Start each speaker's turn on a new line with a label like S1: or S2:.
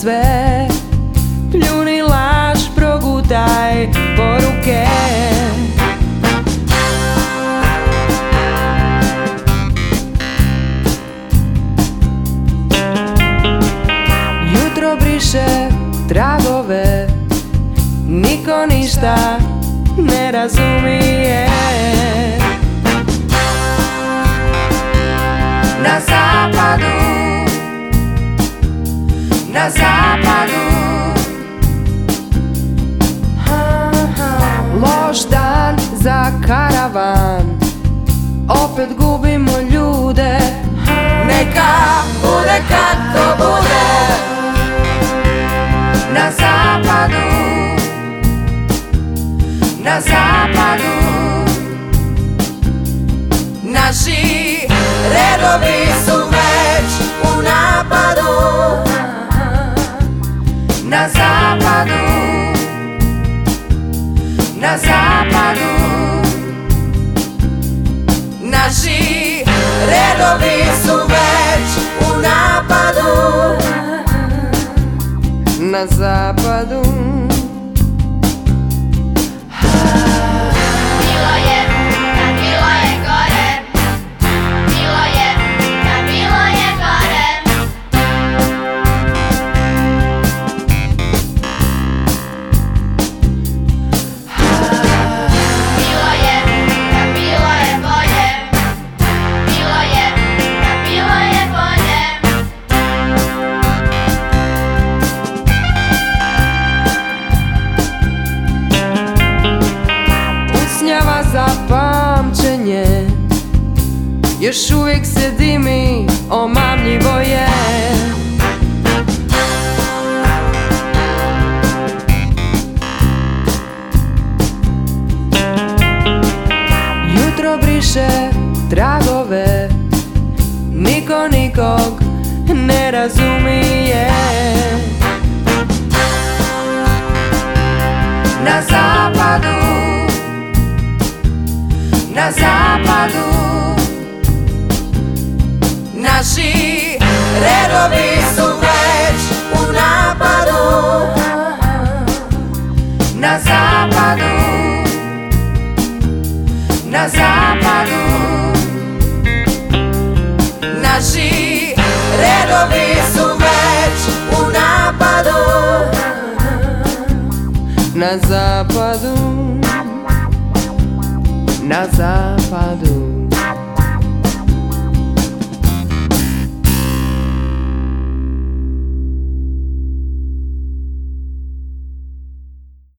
S1: sve, pljuni laž, progutaj poruke. Jutro briše tragove, niko ništa ne razumije. Na zapadu, na zapadu, loš dan za karavan, opet gubimo ljude. Neka bude kako bude. Na zapadu, na zapadu, naši redovi su već u napadu. Na zapadu, na zapadu, naši redovi su već u napadu. Na zapadu. Za pamćenje još uvijek se dimi, omamljivo je. Jutro briše tragove, niko nikog ne razumije. Na zapadu, na zapadu, naši redovi su već u napadu. Na zapadu, na zapadu, naši redovi su već u napadu. Na zapadu, na zapadu.